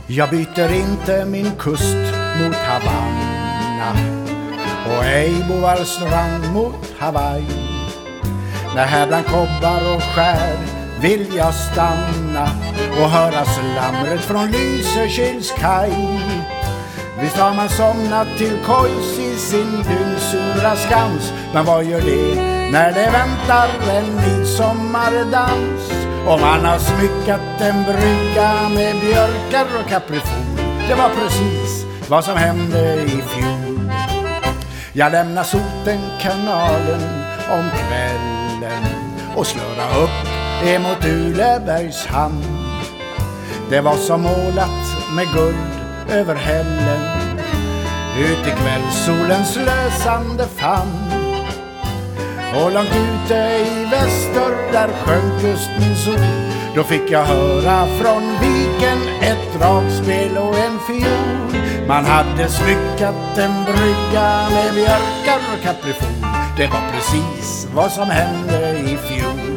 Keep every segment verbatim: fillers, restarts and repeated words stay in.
Jag byter inte min kust mot Havanna och ej Boalstrand mot Hawaii. När här bland kobbar och skär vill jag stanna och höra slamret från Lysekils kaj. Visst har man somnat till kojs i sin dyngsura skans, men vad gör det när det väntar en midsommardans? Och man har smyckat en brygga med björkar och kaprifol. Det var precis vad som hände i fjol. Jag lämnar Sotenkanalen om kvällen och slöra upp emot Ulebergs hamn. Det var som målat med guld över hällen ut i kvällssolens lösande famn. Och långt ute i väster där sjönk just min sol, då fick jag höra från viken ett dragspel och en fiol. Man hade smyckat en brygga med björkar och kaprifol. Det var precis vad som hände i fjol.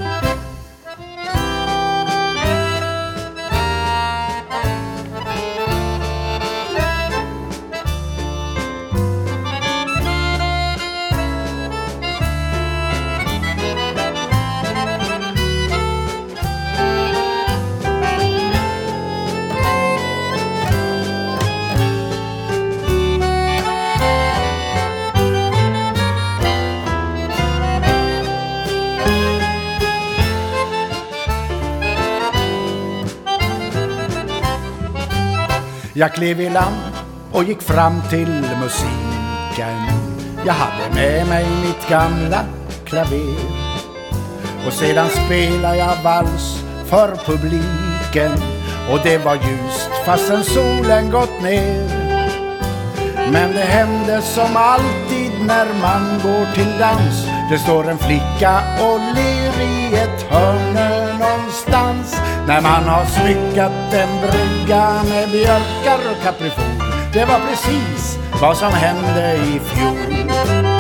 Jag klev i land och gick fram till musiken. Jag hade med mig mitt gamla klaver och sedan spelade jag vals för publiken. Och det var ljust fastän solen gått ner. Men det hände som alltid när man går till dans. Det står en flicka och ler i ett hörn någonstans. När man har smyckat en brygga med björkar och kaprifol. Det var precis vad som hände i fjol.